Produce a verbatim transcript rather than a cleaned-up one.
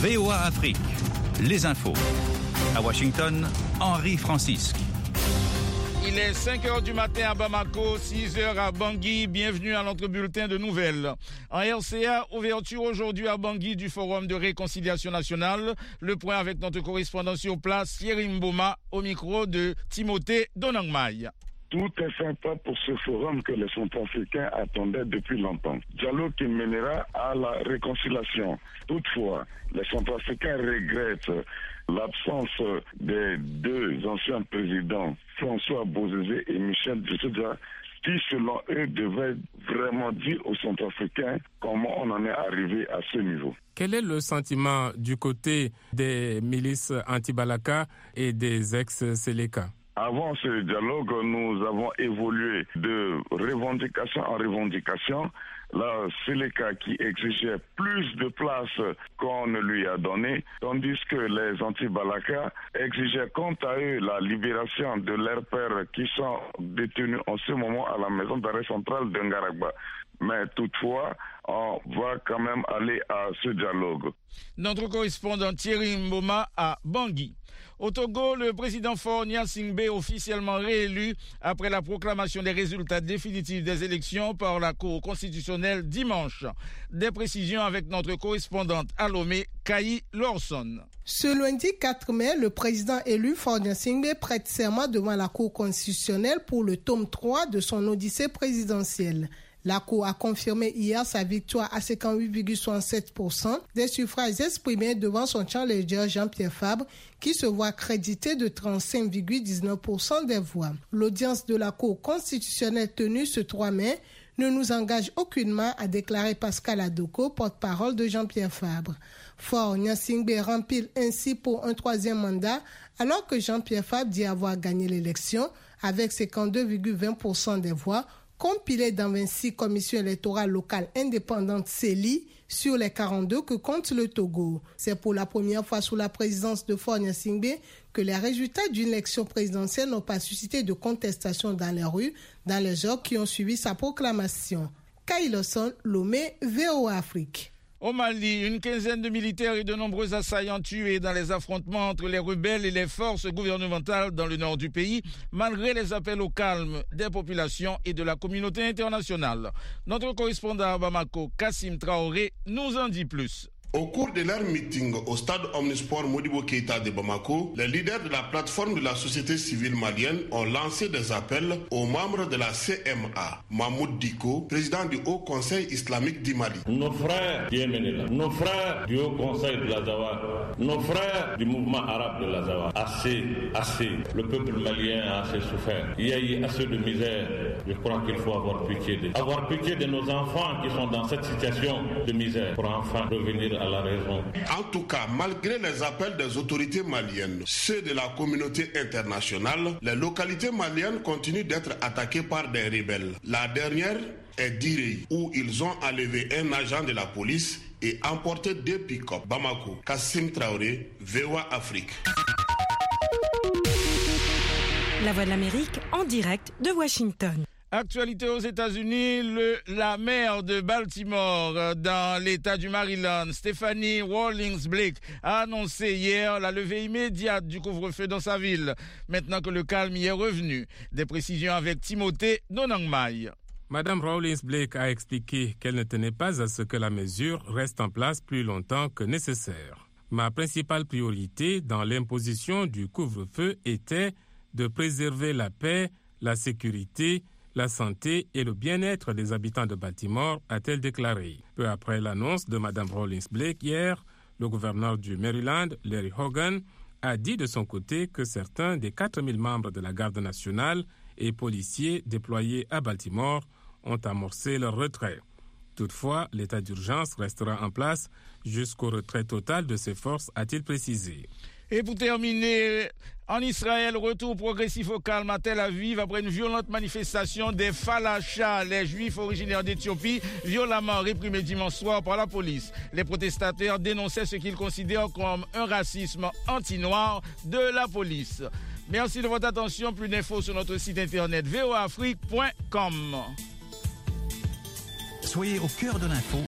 V O A Afrique, les infos. À Washington, Henri Francisque. Il est cinq heures du matin à Bamako, six heures à Bangui. Bienvenue à notre bulletin de nouvelles. En R C A, ouverture aujourd'hui à Bangui du Forum de réconciliation nationale. Le point avec notre correspondant sur place, Thierry Mboma, au micro de Timothée Donangmaï. Tout est sympa pour ce forum que les Centrafricains attendaient depuis longtemps. Dialogue qui mènera à la réconciliation. Toutefois, les Centrafricains regrettent l'absence des deux anciens présidents, François Bozizé et Michel Djoudja, qui, selon eux, devaient vraiment dire aux Centrafricains comment on en est arrivé à ce niveau. Quel est le sentiment du côté des milices anti-Balaka et des ex-Seleka ? Avant ce dialogue, nous avons évolué de revendication en revendication. La Seleka qui exigeait plus de place qu'on ne lui a donné, tandis que les anti-Balaka exigeaient quant à eux la libération de leurs pères qui sont détenus en ce moment à la maison d'arrêt centrale de Ngaragba. Mais toutefois, on va quand même aller à ce dialogue. Notre correspondant Thierry Mboma à Bangui. Au Togo, le président Faure Gnassingbé, officiellement réélu après la proclamation des résultats définitifs des élections par la Cour constitutionnelle dimanche. Des précisions avec notre correspondante à Lomé, Kayi Lorson. Ce lundi quatre mai, le président élu Faure Gnassingbé prête serment devant la Cour constitutionnelle pour le tome trois de son odyssée présidentielle. La Cour a confirmé hier sa victoire à cinquante-huit virgule soixante-sept pour cent des suffrages exprimés devant son challenger Jean-Pierre Fabre, qui se voit crédité de trente-cinq virgule dix-neuf pour cent des voix. L'audience de la Cour constitutionnelle tenue ce trois mai ne nous engage aucunement, a déclaré Pascal Adoko, porte-parole de Jean-Pierre Fabre. Faure Gnassingbé rempile ainsi pour un troisième mandat, alors que Jean-Pierre Fabre dit avoir gagné l'élection avec cinquante-deux virgule vingt pour cent des voix, compilé dans vingt-six commissions électorales locales indépendantes C E L I sur les quarante-deux que compte le Togo. C'est pour la première fois sous la présidence de Faure Gnassingbé que les résultats d'une élection présidentielle n'ont pas suscité de contestation dans les rues dans les jours qui ont suivi sa proclamation. Kayi Lorson, Lomé, V O A Afrique. Au Mali, une quinzaine de militaires et de nombreux assaillants tués dans les affrontements entre les rebelles et les forces gouvernementales dans le nord du pays, malgré les appels au calme des populations et de la communauté internationale. Notre correspondant à Bamako, Kassim Traoré, nous en dit plus. Au cours de leur meeting au stade Omnisport Modibo Keïta de Bamako, les leaders de la plateforme de la société civile malienne ont lancé des appels aux membres de la C M A. Mahmoud Diko, président du Haut Conseil islamique du Mali. Nos frères du Yémen, nos frères du Haut Conseil de l'Azawa, nos frères du mouvement arabe de l'Azawa, assez, assez, le peuple malien a assez souffert. Il y a eu assez de misère. Je crois qu'il faut avoir pitié de, avoir pitié de nos enfants qui sont dans cette situation de misère pour enfin revenir à la raison. En tout cas, malgré les appels des autorités maliennes, ceux de la communauté internationale, les localités maliennes continuent d'être attaquées par des rebelles. La dernière est Direy, où ils ont enlevé un agent de la police et emporté deux pick-up. Bamako, Kassim Traoré, V O A Afrique. La Voix de l'Amérique en direct de Washington. Actualité aux États-Unis, le, la maire de Baltimore, dans l'État du Maryland, Stephanie Rawlings Blake, a annoncé hier la levée immédiate du couvre-feu dans sa ville, maintenant que le calme y est revenu. Des précisions avec Timothée Donangmaï. Madame Rawlings Blake a expliqué qu'elle ne tenait pas à ce que la mesure reste en place plus longtemps que nécessaire. Ma principale priorité dans l'imposition du couvre-feu était de préserver la paix, la sécurité, la santé et le bien-être des habitants de Baltimore, a-t-elle déclaré. Peu après l'annonce de Mme Rawlings Blake hier, le gouverneur du Maryland, Larry Hogan, a dit de son côté que certains des quatre mille membres de la garde nationale et policiers déployés à Baltimore ont amorcé leur retrait. Toutefois, l'état d'urgence restera en place jusqu'au retrait total de ces forces, a-t-il précisé. Et pour terminer, en Israël, retour progressif au calme à Tel Aviv après une violente manifestation des Falachas, les Juifs originaires d'Éthiopie, violemment réprimés dimanche soir par la police. Les protestataires dénonçaient ce qu'ils considèrent comme un racisme anti-noir de la police. Merci de votre attention. Plus d'infos sur notre site internet v o a afrique point com. Soyez au cœur de l'info